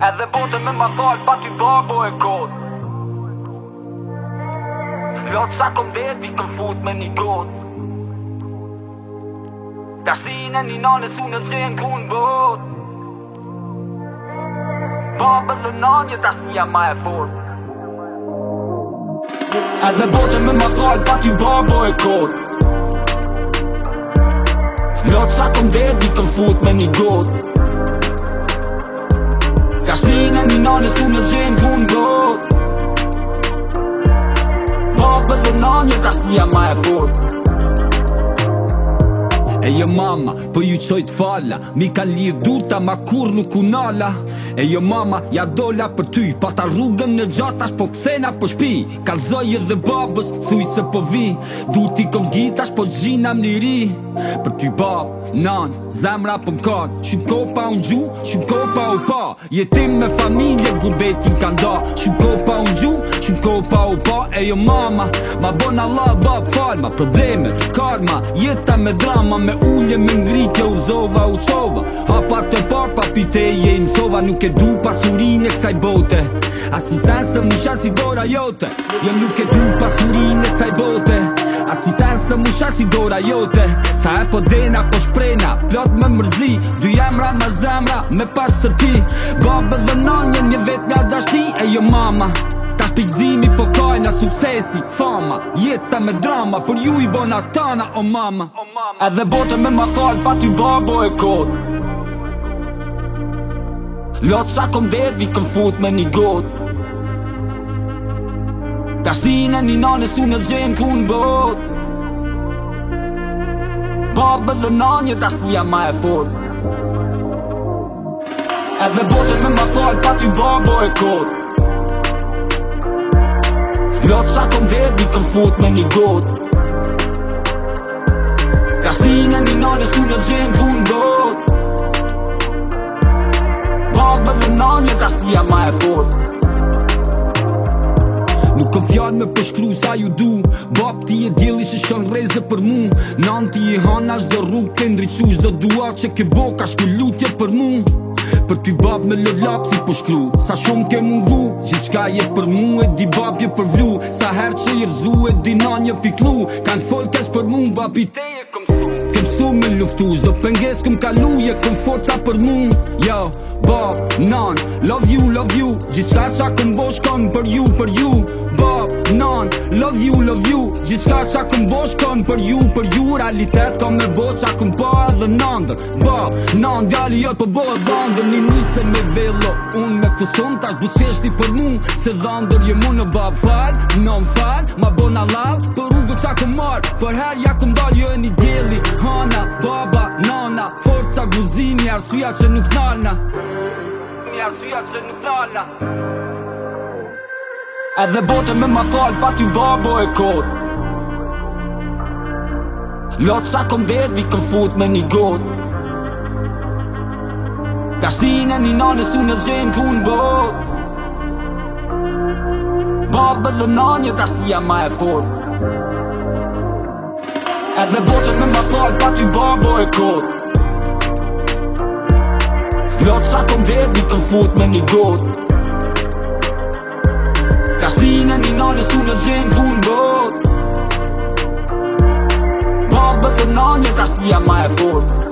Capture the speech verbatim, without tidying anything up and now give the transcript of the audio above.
Edhe botën me ma thal, pa ty babo e kot. Lot sa kom det, vi kom fut me një got. Dashtin e një nane su në gjenë kun bot. Babë dhe nanje, dashtia ma e fort. Edhe botën me ma thal, pa ty babo e kot. Lot sa kom det, vi kom fut me një got. Dashtin e një nane su në gjenë kun bot. Babë dhe nanje, dashtia ma e fort. E jo mama, po ju qojt falla, mi ka lidh duta, ma kur nuk unala. E jo mama, ja dola për ty, pa ta rrugën në gjatash, po kthena po shpi. Kalzoj edhe babës, thuj se po vi, du ti kom zgjitash, po gjina më ri. Për ty bab, nan, zemra po m'kar, shumë ko pa unë gju, shumë ko pa u pa. Jetim me familje, gurbetin ka nda, shumë ko pa unë gju, shumë ko pa u pa. E jo mama, ma bon Allah bab fal, ma probleme, karma, jeta me drama, me ullje, me ngritje, u zova, u qova. Hapa të par, pa piteje, në sova, nuk e du pasurin e kësaj bote. As ti sen se musha si dora jote, jo nuk e du pasurin e kësaj bote. As ti sen se musha si dora jote, sa e po dena po shprena, plot me mërzi, dy emra me zemra, me pas të ti. Babë dhe nanje, një vet nga dashti, e jo mama. Ta shpikzimi po kajna suksesi, fama, jeta me drama, për ju i bona tana, o mama. Edhe botën me ma thal, pa ty babo e kot. Lot sa kom det, vi kom fut me një got. Dashtin e një nane su në gjenë kun bot. Babë dhe nanje, dashtia ma e fort. Edhe botën me ma thal, pa ty babo e kot. Lot sa kom det, vi kom fut me një got. Dashtin e një nane su në gjenë kun bot. Babë dhe nanje, dashtia ma e fort. Nuk kom fjall me përshkru sa ju du, bab ti e djeli që shon reze për mu. Nan ti e hana shdo rrug ke ndryqu, shdo dua që ke bo ka shku lutje për mu. Për ty bab me lëllap si po shkru, sa shumë ke mungu, gjithë shka je për mu, e di bab je për vlu. Sa her që i rzu e di nanje piklu, kanë folkesh për mu, bab i te e kom su. Kem su me luftu, zdo penges kum kalu, je kom forca për mu. Yo, bab, nan, love you, love you, gjithë shka qa kom bo shkon për ju, për ju. Bab, nan, love you, love you, gjithë shka qa kom bo shkon për ju, për ju. Realitet kom me bo qa kom pa edhe nandër. Bab, nan, djali jot po bo e dhandër. Një nuse me vello, unë me kuston tash buseshti për mu. Se dhandër je mu në bab fal, non fal, ma bona lall. Për rrugë qa kom marr, për her ja kom dal jo e një djeli. Hana, baba, nana, forca guzimi, arsuja që nuk nalna. Një arsuja që nuk nalna. Edhe botën me ma thal, pa ty babo e kot. Lot sa kom det, vi kom fut me një got. Dashtin e një nane su në gjenë kun bot. Babë dhe nanje, dashtia ma e fort. Edhe botën me ma thal, pa ty babo e kot. Lot sa kom det, vi kom fut me një got. Dashtin e një nane su në gjenë kun bot. Babë dhe nanje, dashtia ma e fort.